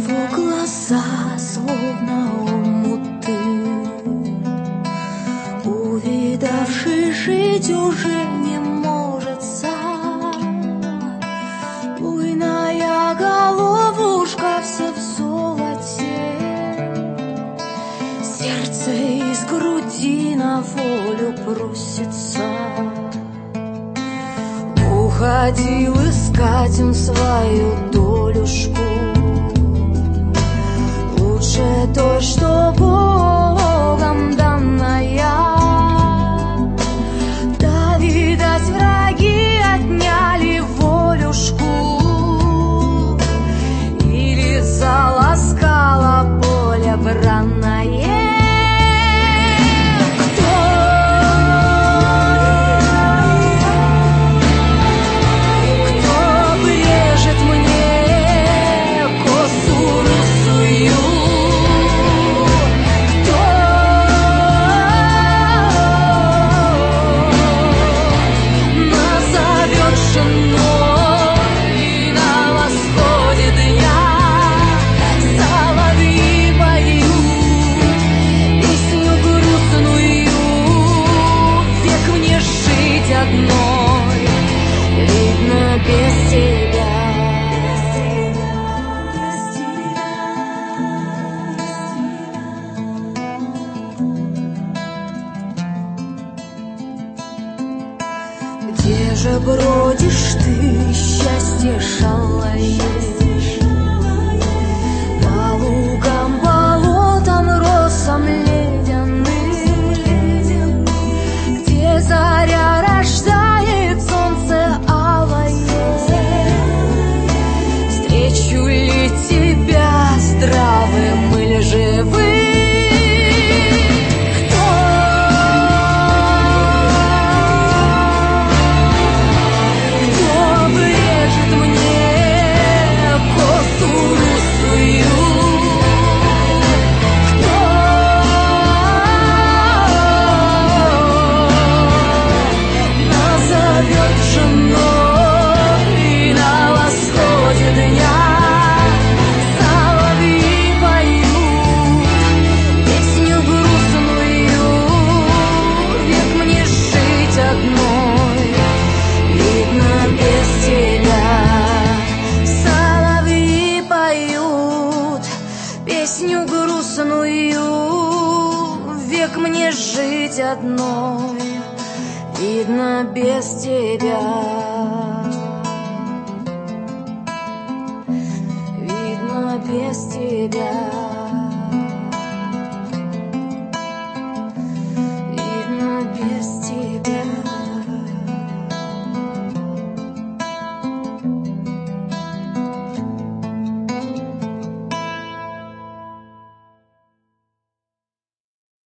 Его глаза словно омуты, увидавший жить уже не может сам. Буйная головушка вся в золоте, сердце из груди на волю просится. Уходил искать он свою долюшку, лучше той, что Богом данная. Да, видать, враги отняли волюшку, или заласкало поле бранное. Где же бродишь ты, счастье шалое? По лугам, болотам, росам ледяным, где заря рождает солнце алое. Встречу ли тебя здравым или живым? Песню грустную, век мне жить одной, видно без тебя, видно без тебя.